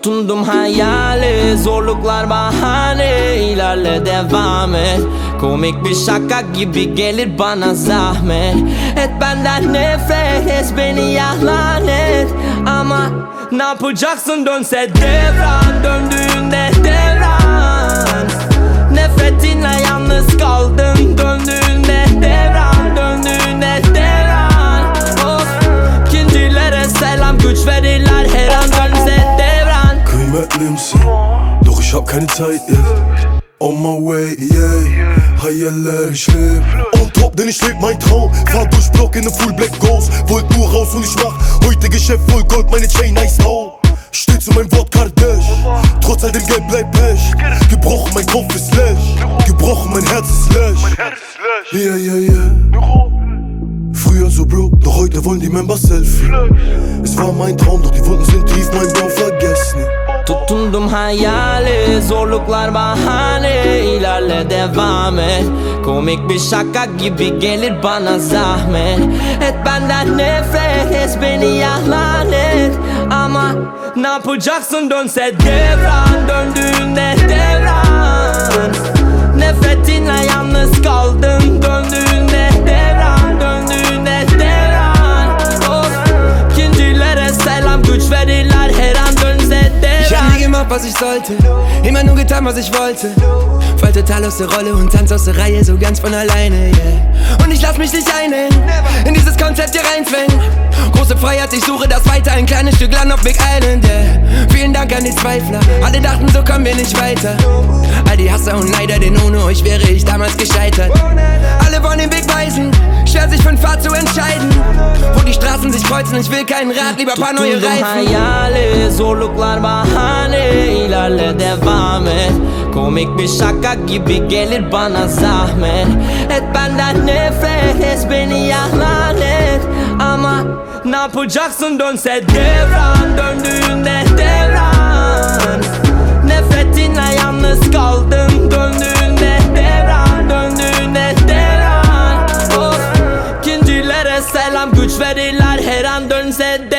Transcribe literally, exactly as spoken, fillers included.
Tutundum hayali, zorluklar bahane. İlerle devam et, komik bir şaka gibi gelir bana zahmet. Et benden nefret, et beni yalan et. Ama ne yapacaksın dönse devran, döndüğünde devran. Nefretinle yalnız kaldım döndüğünde devran, döndüğünde devran. Of, ikincilere selam, güç verirler her an dönse devran. Kıymetlimsin, doch ich hab keine Zeit jetzt. On my way, yeah, Hayaller, ich leb on top, denn ich leb mein Traum. Fahr durch Block in ne Full Black Ghost. Wollt nur raus und ich mach heute Geschäft voll Gold, meine Chain nice out. Steh zu meinem Wort Kardesh, trotz all dem Geld bleib Pech. Gebrochen, mein Kopf ist lesch, gebrochen, mein Herz ist lesch. Yeah, yeah, yeah. Früher so broke, doch heute wollen die Members Selfie. Es war mein Traum, doch die Wunden sind tief, mein Bro, vergess nie. Tutundum hayali, zorluklar bahane. İlerle devam et, komik bir şaka gibi gelir bana zahmet. Et benden nefret, et beni yalan et. Ama ne yapacaksın dönse devran, döndüğünde devran. Nefretinle yalnız kaldım döndüğünde devran, döndüğünde devran. Of, ikincilere selam, güç verirler her an dönse devran. Ich hab nie gemacht, was ich sollte, immer nur getan, was ich wollte. Fall total aus der Rolle und tanz aus der Reihe so ganz von alleine, yeah. Und ich lass mich nicht einhängen, in dieses Konzept hier reinfängen. Große Freiheit, ich suche das weiter, ein kleines Stück Land auf Big Island, yeah. Vielen Dank an die Zweifler, alle dachten, so kommen wir nicht weiter. All die Hasser und Neider, denn ohne euch wäre ich damals gescheitert. Alle wollen den Weg weisen, schwer sich für einen Pfad zu entscheiden. Wo die Straßen sich kreuzen, ich will keinen Rat, lieber paar neue Tutundum Reifen. hayali, zorluklar bahane. İlerle devam et, komik bir şaka gibi gelir bana zahmet. Et benden nefret, et beni yalan et. Ama ne yapacaksın dönse devran, döndüğünde devran. Nefretinle yalnız kaldım döndüğünde devran, döndüğünde devran. Of, ikincilere selam, güç verirler her an dönse devran.